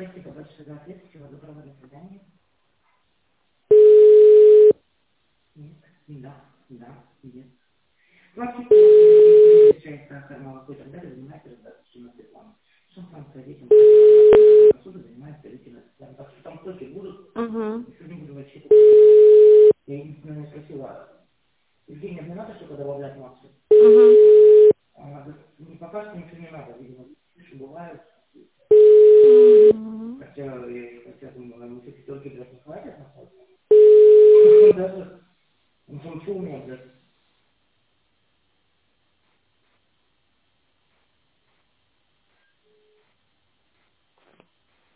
Спасибо большое за ответ. Всего доброго, до свидания. Нет, нет. Пластик, часть сахар, молоко и так далее занимает достаточно план. Шампанское детям посуда занимает строительный план. Так что там тоже будут, если не буду вообще. Я единственное спросила, Евгения, мне надо что-то добавлять массу? Не пока что ничего не надо, видимо, что бывает. Хотя думаю, мы все пятерки, блядь, не хватит на самом деле. Даже, ну, что у меня, блядь,